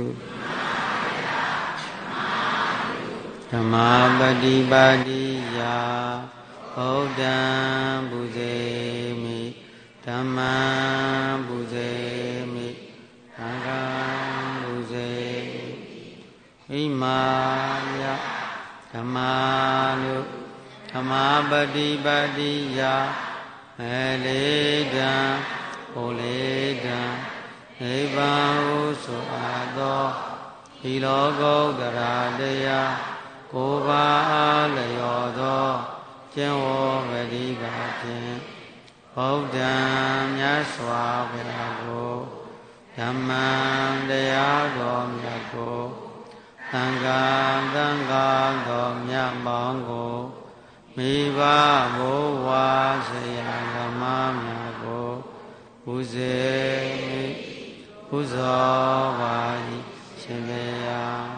ဓမ္မပฏิပါတိယဘုဒ္ဓံပူဇေမိဓမ္မံပူဇေမိသံဃံပူဇေမိဣမာယဓမ္မနုဓမ္မပฏิပါတိယမေလေတံဟောလေတံနိဗ္ဗာန်ဟုဆိုအပ်သောဒီလောကုတ္တရာတရားကိုယ်ပါအားလျော်သောကျင့်ဝတ်ပฏิပါဖြင့်ဘုဒ္ဓံမြတ်စွာဘုရားကိုဓမ္မံတရားတော်မြတ်ကိုသံဃာတော်မြတ်ပေါင်းကိုမိဘဘိုးဝါဆရာဓမ္မများကိုပူဇေပူဇော်ပါ၏ရှင်ဘုရား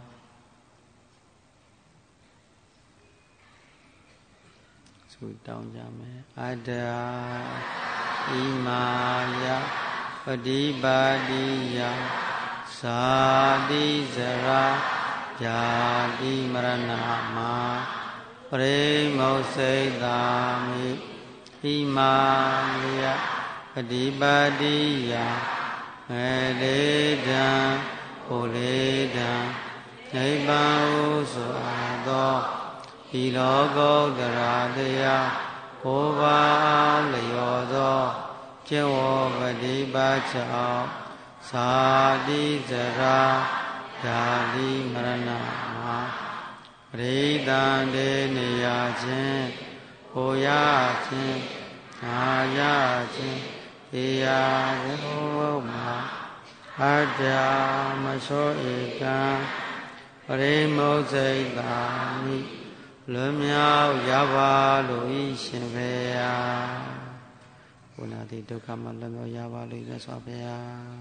ဆုတောင်းကြမယ်အတ္တဣမာယပฏิပါတိယသာတိဇရာဇာတိမရဏမှာပရိမုစိတ်တာမိဣမာယပฏิပါတိယမေလေတံဟောလေတံနိဗ္ဗာန်ဟုဆိုအပ်သောဒီလောကုတ္တရာတရားကိုယ်ပါလျော်သောကျင့်ဝတ်ပฏิပါကြောင့်သာတိဇရာဓာတိမရဏမှာပရိသန္တေနေရခြင်းဟောရခြင်းနာရခြင်းသေရခြင်းမှာအတ္တမသောဧကံပရိမုစိတ်တာမိလွန်မြောက်ရပါလို့ဤရှင်ဘုရားဘုနာတိဒုက္ခမလွန်မြောက်ရပါလို့မြတ်စွာဘုရား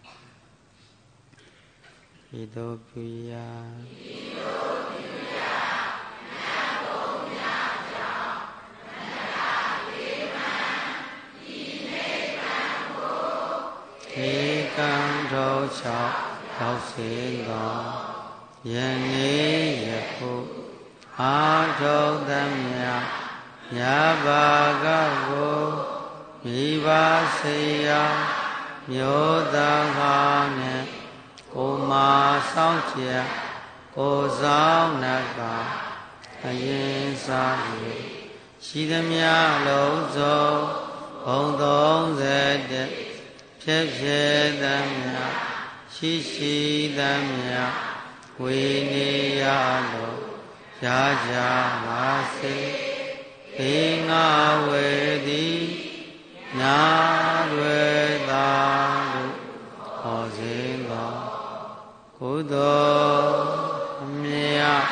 ဤသို့ပြုရာဧကံထောချောက်ရောက်စေသောယနေ့ယခုအာထုသမြညဘာကကိုမိဘစေယမျိုးသားဟာနဲ့ကိုမာဆောင်ကျက်ကိုဆောင်နတ်ကအရင်စား၍ရှိသမျှလုံးစုံဘုံ30ဖြစ်ဖြစ်သမျှရှိသမျှဝေနေရလို့ရကြပါစေသေငါဝေသည်နာတွေသာလို့ဟောစေသောကုသိုလ်အမြတ်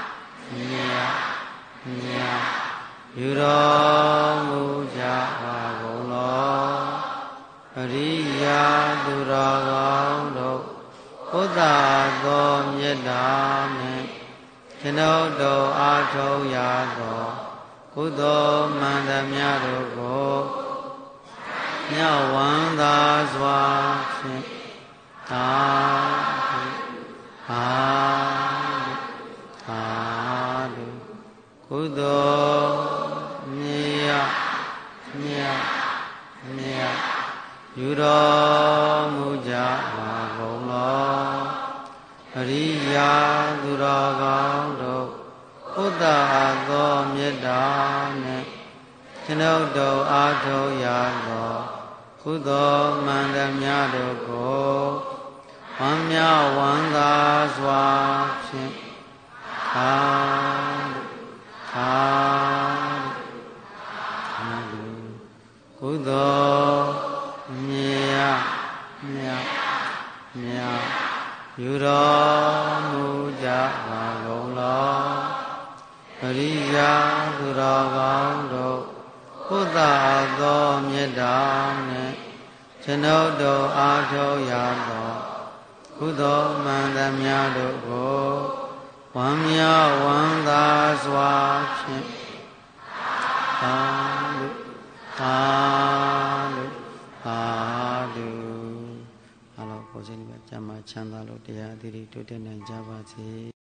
ယူတော်မူကြပါကုန်လောအရိယာသူတော်ကောင်းတို့ဘုဒ္ဓသောမေတ္တာနှင့်ကျွန်ုပ်တို့အားထုတ်ရသောကုသိုလ်မှန်သမျှတို့ကိုမြတ်ဝန္တာစွာဖြင့်သာဓုကုသိုလ်မြတ်ယူတော်မူကြပါကုန်လောအရိယာသူတော်ကောင်းတို့ဘုဒ္ဓသောမေတ္တာနှင့်ကျွန်ုပ်တို့အားထုတ်ရသောကုသိုလ်မှန်သမျှတို့ကိုဝမ်းမြောက်ဝမ်းသာစွာဖြင့်သာသာကုသိုလ်မြတ်မြတ်မြတ်ယူတော်မူကြပါကုန်လောပရိယာသူတော်ကောင်းတို့ဘုဒ္ဓသောမေတ္တာနှင့်ကျွန်ုပ်တို့အားထုတ်ရသောကုသိုလ်မှန်သမျှတို့ကိုဝမ်းမြောက်ဝမ်းသာစွာဖြင့်သာသာသာဓုအားလုံးကိုယ်စိတ်နဲ့ကျမ်းမာချမ်းသာလို့တရားအသီးတိုးတက်နိုင်ကြပါစေ